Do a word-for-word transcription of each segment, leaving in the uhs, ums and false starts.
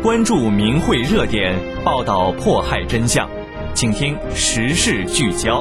关注名汇热点，报道迫害真相，请听时事聚焦。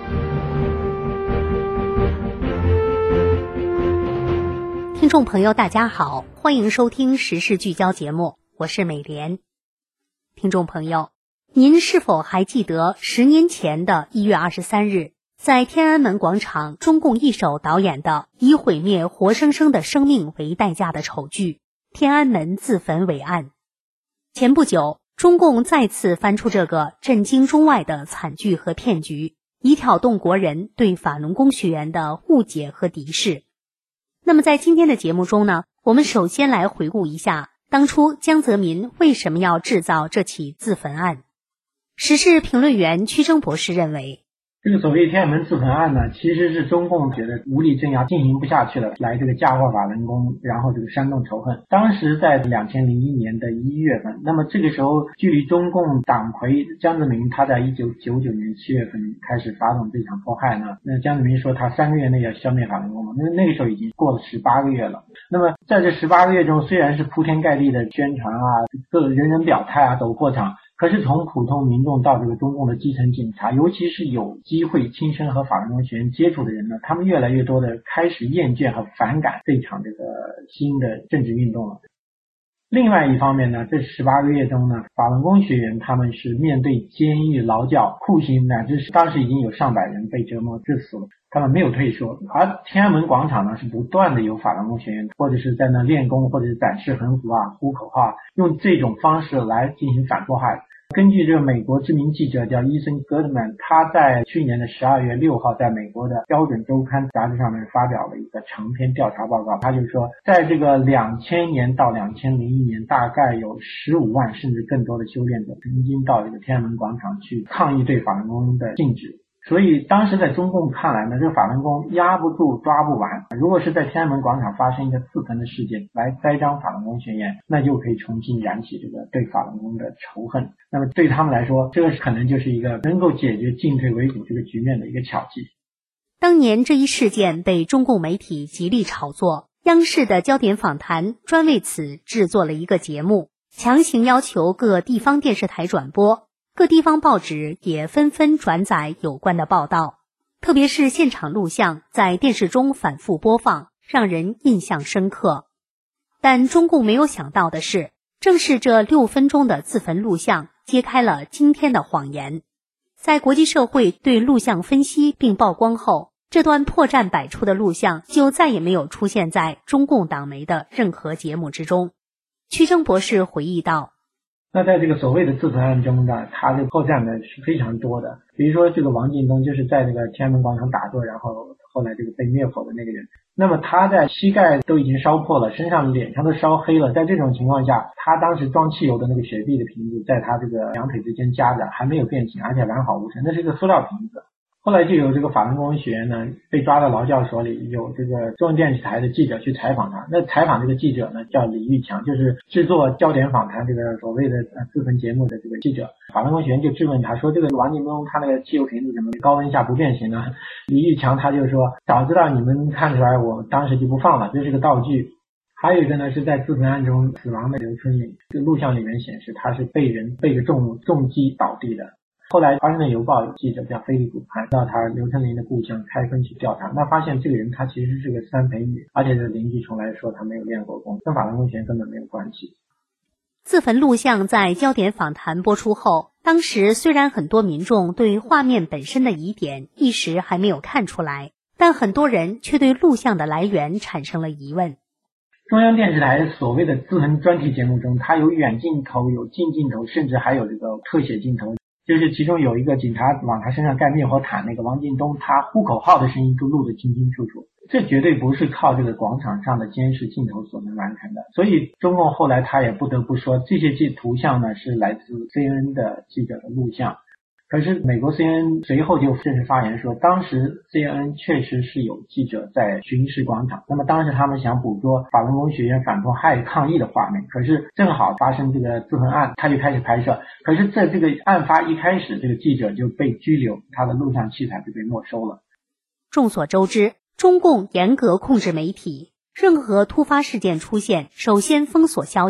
听众朋友大家好，欢迎收听时事聚焦节目，我是美莲。听众朋友，您是否还记得十年前的一月二十三日，在天安门广场，中共一手导演的以毁灭活生生的生命为代价的丑剧天安门自焚伟案。前不久，中共再次翻出这个震惊中外的惨剧和骗局，以挑动国人对法轮功学员的误解和敌视。那么在今天的节目中呢，我们首先来回顾一下当初江泽民为什么要制造这起自焚案。时事评论员屈征博士认为， 这个所谓天安门自焚案呢，其实是中共觉得无力镇压进行不下去了，来这个嫁祸法轮功，然后这个煽动仇恨。当时在两千零一年的一月份，那么这个时候距离中共党魁江泽民他在一九九九年七月份开始发动这场迫害呢，那江泽民说他三个月内要消灭法轮功嘛，那那个时候已经过了十八个月了。那么在这十八个月中，虽然是铺天盖地的宣传啊，各人人表态啊，走过场，可是从普通民众到这个中共的基层警察，尤其是有机会亲身和法轮功学员接触的人呢，他们越来越多的开始厌倦和反感这场这个新的政治运动了。另外一方面呢，这十八个月中呢，法轮功学员他们是面对监狱、劳教、酷刑，乃至是当时已经有上百人被折磨致死了，他们没有退缩。而天安门广场呢，是不断的有法轮功学员或者是在那练功，或者是展示横幅啊、呼口号，用这种方式来进行反迫害。根据这个美国知名记者叫伊森·戈德曼，他在去年的十二月六号在美国的标准周刊杂志上面发表了一个长篇调查报告。他就说，在这个两千年到两千零一年，大概有十五万甚至更多的修炼者曾经到这个天安门广场去抗议对法轮功的禁止。所以当时在中共看来呢，这个法轮功压不住抓不完，如果是在天安门广场发生一个自焚的事件来栽赃法轮功学员，那就可以重新燃起这个对法轮功的仇恨。那么对他们来说，这个可能就是一个能够解决进退维谷这个局面的一个巧计。 当年这一事件被中共媒体极力炒作，央视的焦点访谈专为此制作了一个节目，强行要求各地方电视台转播，各地方报纸也纷纷转载有关的报道，特别是现场录像在电视中反复播放，让人印象深刻。但中共没有想到的是，正是这六分钟的自焚录像揭开了今天的谎言。在国际社会对录像分析并曝光后，这段破绽百出的录像就再也没有出现在中共党媒的任何节目之中。屈征博士回忆道， 那在这个所谓的自焚案中呢，他的破绽呢是非常多的。比如说这个王进东，就是在这个天安门广场打坐，然后后来这个被灭火的那个人，那么他在膝盖都已经烧破了，身上脸上都烧黑了，在这种情况下，他当时装汽油的那个雪碧的瓶子在他这个两腿之间夹着，还没有变形，而且完好无损，那是一个塑料瓶子。后来就有这个法轮功学员呢被抓到劳教所里，有这个中央电视台的记者去采访他。那采访这个记者呢叫李玉强，就是制作焦点访谈这个所谓的呃自焚节目的这个记者。法轮功学员就质问他说，这个王进东他那个汽油瓶子怎么高温下不变形呢？李玉强他就说，早知道你们看出来，我当时就不放了，这是个道具。还有一个呢，是在自焚案中死亡的刘春林，这录像里面显示他是被人被个重物重击倒地的。后来华盛顿邮报记者叫菲利普潘到他刘春林的故乡开封去调查，那发现这个人他其实是个三陪女，而且是邻居从来说他没有练过功，跟法轮功学员根本没有关系。 自焚录像在焦点访谈播出后，当时虽然很多民众对画面本身的疑点一时还没有看出来，但很多人却对录像的来源产生了疑问。 中央电视台所谓的自焚专题节目中，它有远镜头，有近镜头，甚至还有这个特写镜头，就是其中有一个警察往他身上盖灭火毯，那个王进东他呼口号的声音都录得清清楚楚，这绝对不是靠这个广场上的监视镜头所能完成的。所以中共后来他也不得不说，这些图像呢是来自 C N N 的记者的录像。可是美国 C N N 随后就正式发言说，当时 C N N 确实是有记者在巡视广场，那么当时他们想捕捉法轮功学员反迫害抗议的画面，可是正好发生这个自焚案，他就开始拍摄，可是在这个案发一开始，这个记者就被拘留，他的录像器材就被没收了。 众所周知，中共严格控制媒体，任何突发事件出现，首先封锁消息，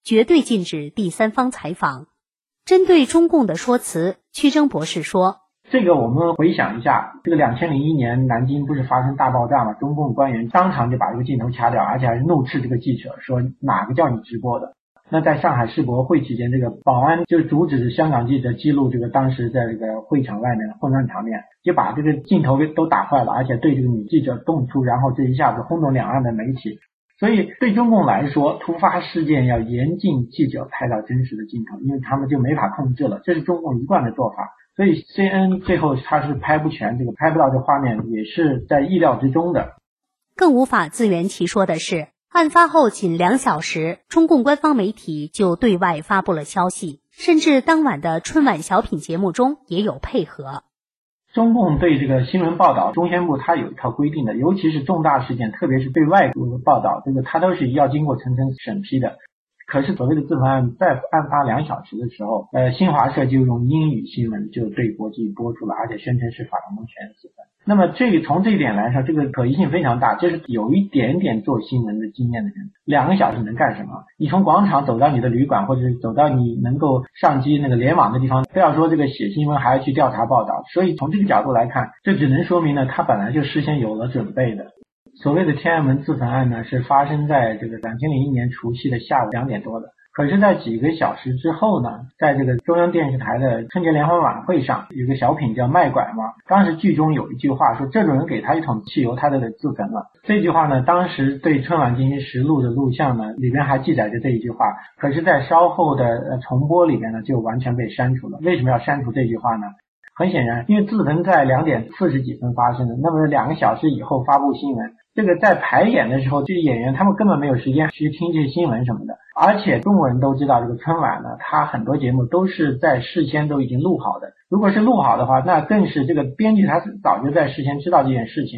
绝对禁止第三方采访。针对中共的说辞，屈征博士说， 这个我们回想一下，这个两千零一年南京不是发生大爆炸吗？中共官员当场就把这个镜头掐掉，而且还是怒斥这个记者说哪个叫你直播的。那在上海世博会期间，这个保安就阻止香港记者记录这个当时在这个会场外面的混乱场面，就把这个镜头都打坏了，而且对这个女记者动粗，然后这一下子轰动两岸的媒体。所以对中共来说，突发事件要严禁记者拍到真实的镜头，因为他们就没法控制了，这是中共一贯的做法。所以 C N N 最后他是拍不全，这个拍不到这画面也是在意料之中的。 更无法自圆其说的是，案发后仅两小时，中共官方媒体就对外发布了消息，甚至当晚的春晚小品节目中也有配合。 中共对这个新闻报道，中宣部它有一套规定的，尤其是重大事件，特别是对外部的报道，这个它都是要经过层层审批的。可是所谓的自焚案在案发两小时的时候，呃，新华社就用英语新闻就对国际播出了，而且宣称是法轮功学员自焚。那么这个从这一点来说，这个可疑性非常大，就是有一点点做新闻的经验的人，两个小时能干什么？你从广场走到你的旅馆，或者是走到你能够上机那个联网的地方，不要说这个写新闻，还要去调查报道。所以从这个角度来看，这只能说明呢，他本来就事先有了准备的。所谓的天安门自焚案呢，是发生在这个两千零一年除夕的下午两点多的。可是在几个小时之后呢，在这个中央电视台的春节联欢晚会上，有个小品叫卖拐嘛，当时剧中有一句话说，这种人给他一桶汽油他就得自焚了。这句话呢，当时对春晚进行实录的录像呢，里边还记载着这一句话，可是在稍后的重播里边呢，就完全被删除了。为什么要删除这句话呢？很显然，因为自焚在两点四十几分发生的，那么两个小时以后发布新闻，这个在排演的时候，这些演员他们根本没有时间去听这些新闻什么的。而且中国人都知道，这个春晚呢，它很多节目都是在事先都已经录好的。如果是录好的话，那更是这个编剧他是早就在事先知道这件事情。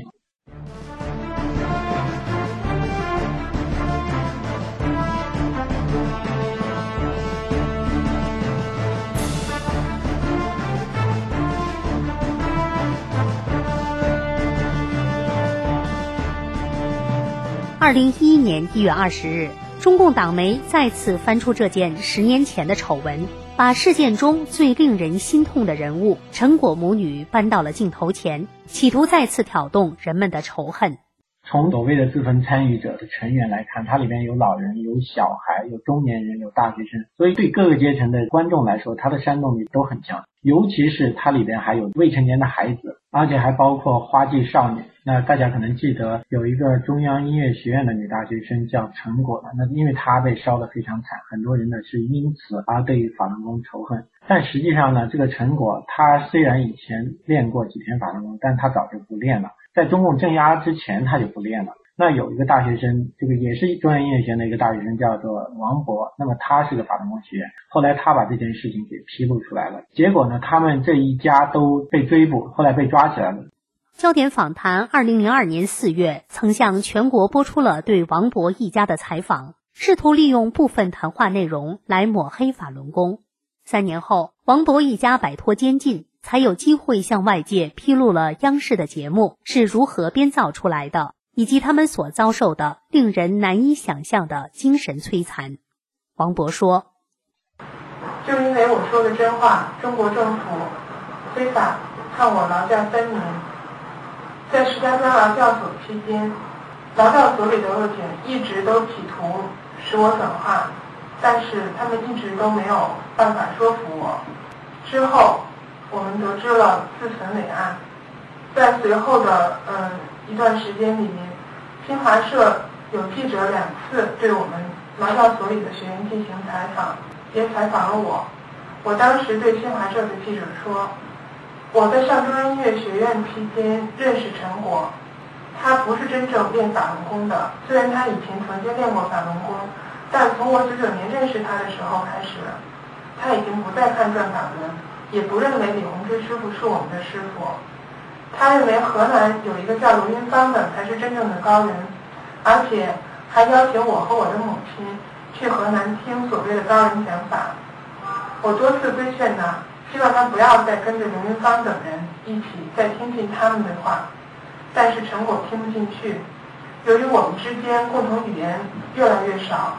二零一一年一月二十日，中共党媒再次翻出这件十年前的丑闻，把事件中最令人心痛的人物陈果母女搬到了镜头前，企图再次挑动人们的仇恨。 从所谓的自焚参与者的成员来看，它里面有老人、有小孩、有中年人、有大学生，所以对各个阶层的观众来说，它的煽动力都很强。尤其是它里边还有未成年的孩子，而且还包括花季少女。那大家可能记得有一个中央音乐学院的女大学生叫陈果的，那因为她被烧得非常惨，很多人呢是因此而对法轮功仇恨。但实际上呢，这个陈果她虽然以前练过几天法轮功，但她早就不练了。在中共镇压之前他就不练了。那有一个大学生，这个也是中央音乐学院的一个大学生，叫做王博，那么他是个法轮功学员，后来他把这件事情给披露出来了，结果呢，他们这一家都被追捕，后来被抓起来了。 焦点访谈二零零二年四月曾向全国播出了对王博一家的采访，试图利用部分谈话内容来抹黑法轮功。三年后，王博一家摆脱监禁，才有机会向外界披露了央视的节目是如何编造出来的，以及他们所遭受的令人难以想象的精神摧残。王博说， 就因为我说的真话，中国政府非法判我劳教三年。在石家庄劳教所期间，劳教所里的恶警一直都企图使我转化，但是他们一直都没有办法说服我。之后我们得知了自焚伪案，在随后的嗯一段时间里面，新华社有记者两次对我们劳教所里的学员进行采访，也采访了我。我当时对新华社的记者说，我在上中央音乐学院期间认识陈果，他不是真正练法轮功的，虽然他以前曾经练过法轮功，但从我九九年认识他的时候开始，他已经不再看转法轮，也不认为李洪志师傅是我们的师傅。他认为河南有一个叫刘云芳的才是真正的高人，而且还邀请我和我的母亲去河南听所谓的高人讲法。我多次规劝他，希望他不要再跟着刘云芳等人一起再听信他们的话，但是陈果听不进去。由于我们之间共同语言越来越少，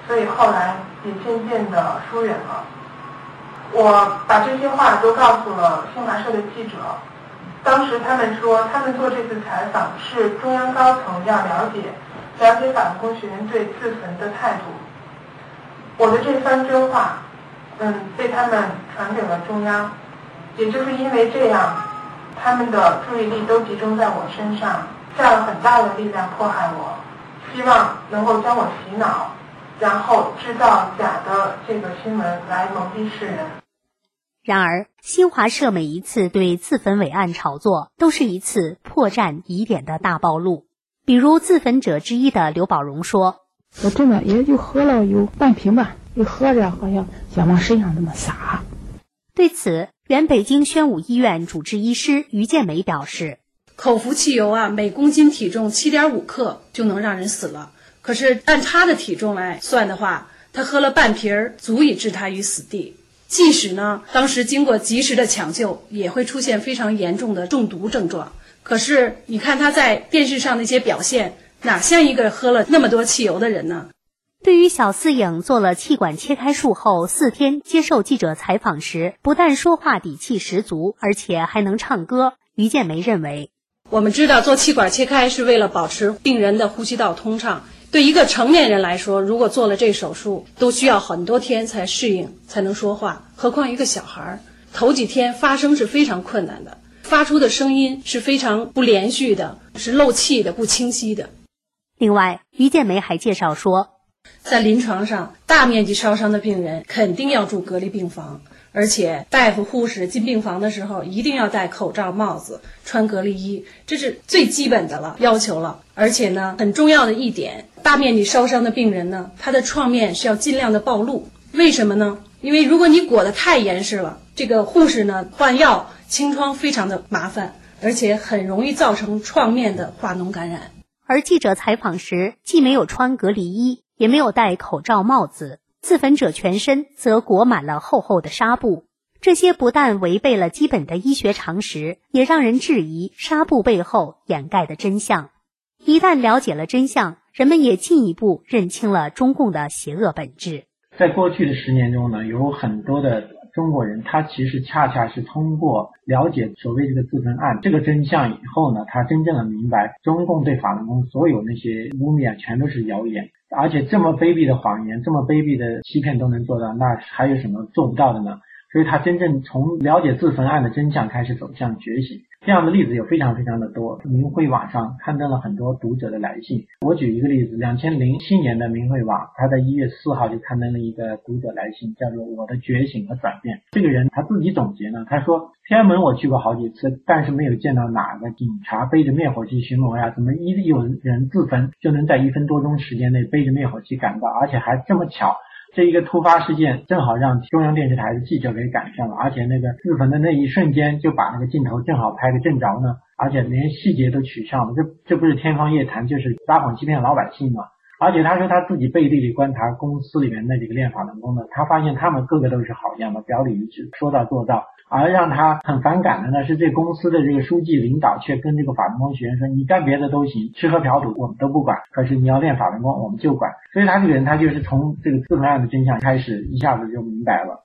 所以后来也渐渐的疏远了。我把这些话都告诉了新华社的记者，当时他们说他们做这次采访是中央高层要了解了解法轮功学员对自焚的态度。我的这番真话嗯，被他们传给了中央，也就是因为这样，他们的注意力都集中在我身上，下了很大的力量迫害我，希望能够将我洗脑，然后制造假的这个新闻来蒙蔽世人。 然而，新华社每一次对自焚伪案炒作，都是一次破绽疑点的大暴露。比如自焚者之一的刘宝荣说：“ 我真的也就喝了有半瓶吧，一喝着好像想往身上这么洒。” 对此，原北京宣武医院主治医师于建梅表示：“ 口服汽油啊，每公斤体重 七点五 克就能让人死了。可是按他的体重来算的话，他喝了半瓶儿，足以置他于死地。即使呢，当时经过及时的抢救，也会出现非常严重的中毒症状。可是你看他在电视上那些表现，哪像一个喝了那么多汽油的人呢？” 对于小四影做了气管切开术后四天接受记者采访时，不但说话底气十足，而且还能唱歌，于建梅认为， 我们知道做气管切开是为了保持病人的呼吸道通畅，对一个成年人来说，如果做了这手术，都需要很多天才适应，才能说话，何况一个小孩，头几天发声是非常困难的，发出的声音是非常不连续的，是漏气的，不清晰的。 另外，于建梅还介绍说， 在临床上，大面积烧伤的病人肯定要住隔离病房，而且大夫护士进病房的时候一定要戴口罩帽子，穿隔离衣，这是最基本的了要求了。而且呢，很重要的一点，大面积烧伤的病人呢，他的创面是要尽量的暴露。为什么呢？因为如果你裹得太严实了，这个护士呢换药清创非常的麻烦，而且很容易造成创面的化脓感染。 而记者采访时，既没有穿隔离衣，也没有戴口罩帽子，自焚者全身则裹满了厚厚的纱布。这些不但违背了基本的医学常识，也让人质疑纱布背后掩盖的真相。一旦了解了真相，人们也进一步认清了中共的邪恶本质。 在过去的十年中呢，有很多的中国人，他其实恰恰是通过了解所谓这个自焚案这个真相以后呢，他真正的明白中共对法轮功所有那些污蔑全都是谣言，而且这么卑鄙的谎言，这么卑鄙的欺骗都能做到，那还有什么做不到的呢？所以他真正从了解自焚案的真相开始走向觉醒。这样的例子有非常非常的多，明慧网上刊登了很多读者的来信。我举一个例子，二零零七年的明慧网，他在一月四号就刊登了一个读者来信，叫做我的觉醒和转变。这个人他自己总结呢，他说天安门我去过好几次，但是没有见到哪个警察背着灭火器巡逻呀，怎么一有人自焚就能在一分多钟时间内背着灭火器赶到，而且还这么巧，这一个突发事件正好让中央电视台的记者给赶上了，而且那个自焚的那一瞬间就把那个镜头正好拍个正着呢，而且连细节都取上了，这这不是天方夜谭，就是撒谎欺骗老百姓嘛。而且他说他自己背地里观察公司里面那几个练法轮功的，他发现他们个个都是好样的，表里一致，说到做到。而让他很反感的呢，是这公司的这个书记领导却跟这个法轮功学员说，你干别的都行，吃喝嫖赌我们都不管，可是你要练法轮功我们就管。所以他这个人他就是从这个自焚案的真相开始一下子就明白了。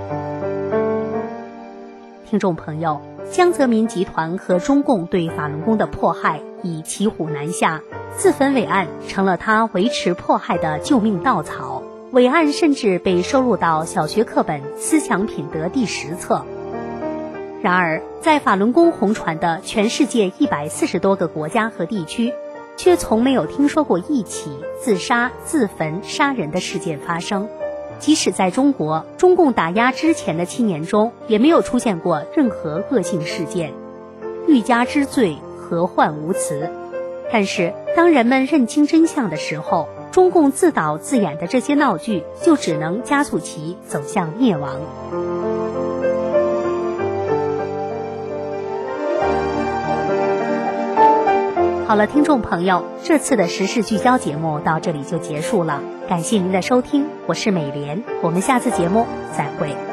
听众朋友，江泽民集团和中共对法轮功的迫害已骑虎难下，自焚伪案成了他维持迫害的救命稻草，伪案甚至被收入到小学课本思想品德第十册。然而，在法轮功红传的全世界一百四十多个国家和地区，却从没有听说过一起自杀、自焚、杀人的事件发生。即使在中国，中共打压之前的七年中，也没有出现过任何恶性事件。欲加之罪，何患无辞？但是，当人们认清真相的时候，中共自导自演的这些闹剧就只能加速其走向灭亡。好了，听众朋友，这次的时事聚焦节目到这里就结束了，感谢您的收听，我是美莲，我们下次节目再会。